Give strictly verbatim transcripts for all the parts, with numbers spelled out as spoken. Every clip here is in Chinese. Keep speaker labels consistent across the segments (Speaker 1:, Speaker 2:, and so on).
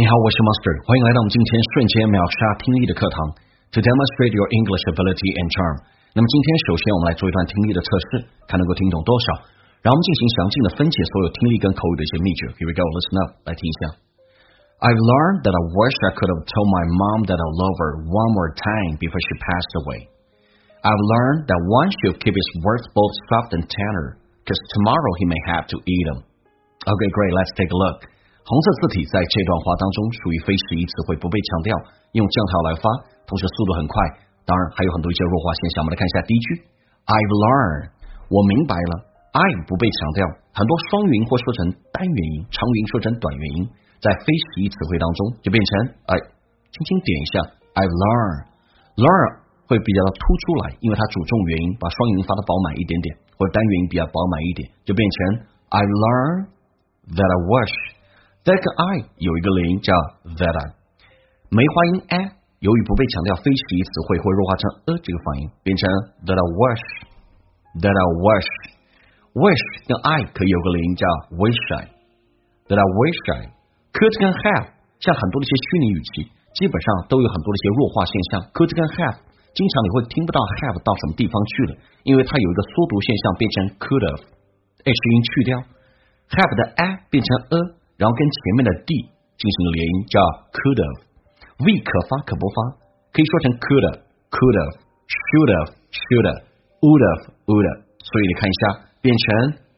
Speaker 1: 你好，我是 Master， 欢迎来到我们今天瞬间秒杀听力的课堂 To demonstrate your English ability and charm。 那么今天首先我们来做一段听力的测试，看能够听懂多少，然后我们进行详尽的分解所有听力跟口语的一些秘诀。 Here we go, listen up， 来听一下。 I've learned that I wish I could have told my mom that I love her one more time before she passed away. I've learned that one should keep his words both soft and tender, because tomorrow he may have to eat them. Okay, great, let's take a look. 红色字体在这段话当中属于非实义词汇，不被强调，用降调来发，同时速度很快，当然还有很多一些弱化现象。我们来看一下第一句 I've learned， 我明白了。 I 不被强调，很多双元音或说成单元音，长元音说成短元音，在非实义词汇当中就变成哎，轻轻点一下 I've learned。 learn 会比较突出来，因为它主重元音，把双元音发的饱满一点点，或者单元音比较饱满一点，就变成 I've learned that I wish。这个 I 有一个连音叫 that I， 梅花音 a 由于不被强调非实义词汇会弱化成 a 这个发音，变成 that I wish that I wish wish 跟 I 可以有个连音叫 wish I that I wish I could 跟 have 像很多的一些虚拟语气基本上都有很多的一些弱化现象， could 跟 have 经常你会听不到 have 到什么地方去了，因为它有一个缩读现象，变成 could have h 音去掉 have 的 a 变成 a，然后跟前面的 d 进行连音叫 could have， v 可发可不发，可以说成 could have could have should have should have would have would have， 所以你看一下变成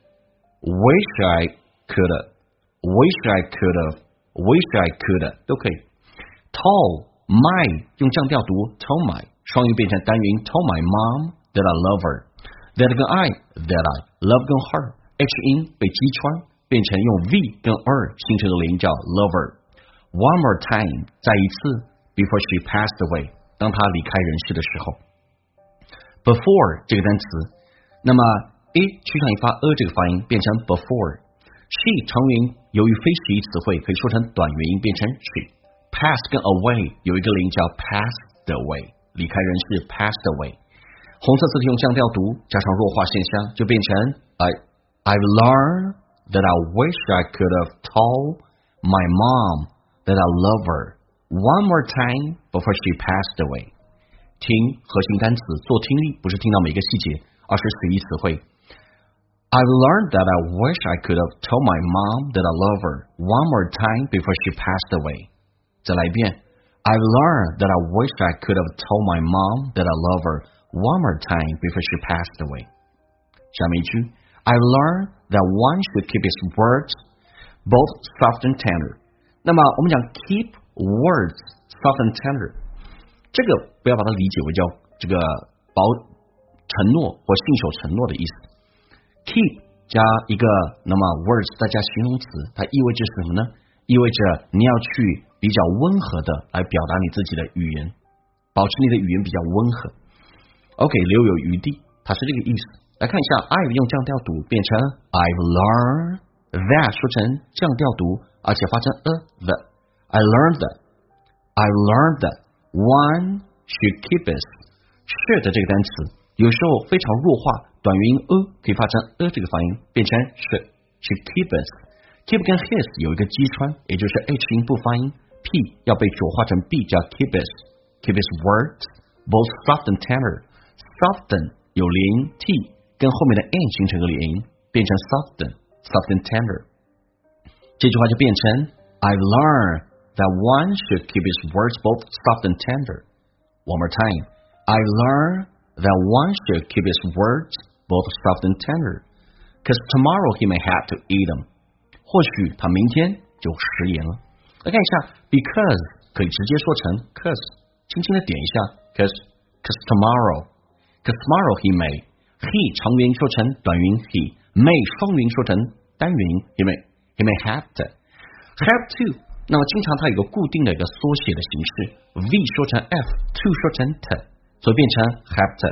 Speaker 1: wish I could have wish I could have wish I could have 都可以。 told my 用降调读 told my， 双语变成单元 told my mom that I love her， that 跟 I that I love 跟 her h 音被击穿，变成用 v 跟 er 形成的连音叫 lover。 One more time 再一次 before she passed away 当她离开人世的时候。 Before 这个单词，那么 a 趋向于发 a 这个发音，变成 before。 she 长元音由于非实义词汇可以说成短元音，变成 she。 pass 跟 away 有一个连音叫 passed away， 离开人世 passed away。 红色字体用降调读加上弱化现象，就变成 I I've learned that I wish I could have told my mom that I love her one more time before she passed away。 听核心单词做听力，不是听到每个细节，而是随意词汇。 I've learned that I wish I could have told my mom that I love her one more time before she passed away。 再来一遍 I've learned that I wish I could have told my mom that I love her one more time before she passed away。 下面一句I've learned that one should keep his words both soft and tender。 那么我们讲 keep words soft and tender， 这个不要把它理解为叫这个保承诺或信守承诺的意思。 keep 加一个那么 words 再加形容词，它意味着什么呢？意味着你要去比较温和的来表达你自己的语言，保持你的语言比较温和。 OK， 留有余地，它是这个意思。来看一下 I've 用降调读变成 I've learned that 说成降调读，而且发成 a the I learned that I learned that one should keep his should 这个单词有时候非常弱化，短元音 a 可以发成 a 这个发音，变成 should should keep his keep 跟 his 有一个击穿，也就是 h 音不发音， p 要被浊化成 b 叫 keep his keep his words both soft and tender。 soften 有连音 t跟后面的 n 形成个连音，变成 soften soft and tender。 这句话就变成 I've learned that one should keep his words both soft and tender. One more time I've learned that one should keep his words both soft and tender, because tomorrow he may have to eat them. 或许他明天就食言了。来看一下 because 可以直接说成 cause， 轻轻的点一下 cause cause tomorrow cause tomorrow he may he 长元音说成短元音 he may 双元音说成单元音 he may he may have to have to。 那么经常它有个固定的一个缩写的形式， v 说成 f to 说成 t， 所以变成 have to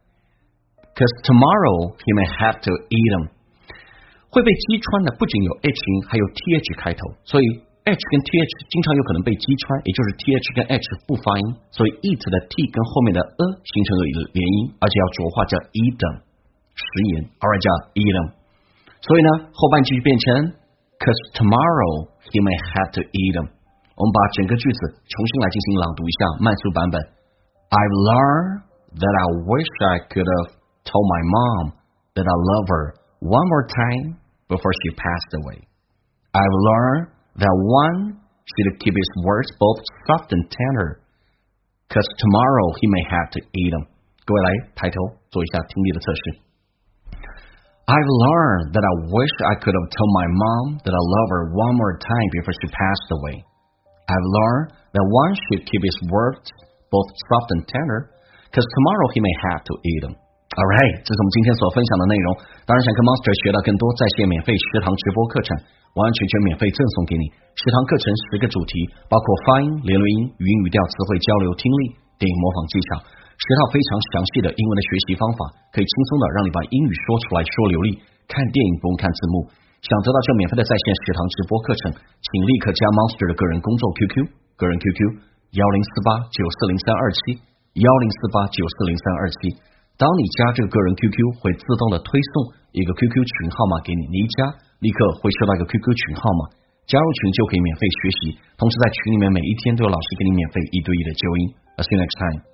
Speaker 1: because tomorrow he may have to eat them。 会被击穿的不仅有 h 音还有 th 开头，所以 h 跟 th 经常有可能被击穿，也就是 th 跟 h 不发音，所以 eat 的 t 跟后面的 a 形成了连音，而且要浊化叫 eat them， 食言 alright 叫 eat them。 所以呢后半句变成 cause tomorrow he may have to eat them， 我们把整个句子重新来进行朗读一下慢速版本。I've learned that I wish I could have told my mom that I love her one more time before she passed away. I've learned that one should keep his words both soft and tender, cause tomorrow he may have to eat them. 各位来抬头做一下听力的测试。I've learned that I wish I could have told my mom that I love her one more time before she passed away. I've learned that one should keep his words both soft and tender, cause tomorrow he may have to eat them. Alright, 这是我们今天所分享的内容。当然想跟 Monster 学到更多在线免费十堂直播课程，完完全全免费赠送给你。十堂课程十个主题，包括发音、连录音、语音语调、词汇交流、听力、电影模仿技巧，十套非常详细的英文的学习方法，可以轻松的让你把英语说出来说流利。看电影不用看字幕。想得到这免费的在线十堂直播课程，请立刻加 Monster 的个人工作 Q Q， 个人 Q Q 一零四八九四零三二七一零四八九四零三二七。当你加这个个人 Q Q， 会自动的推送一个 Q Q 群号码给你，你一加立刻会收到一个 Q Q 群号码，加入群就可以免费学习，同时在群里面每一天都有老师给你免费一对一的纠音。I'll see you next time.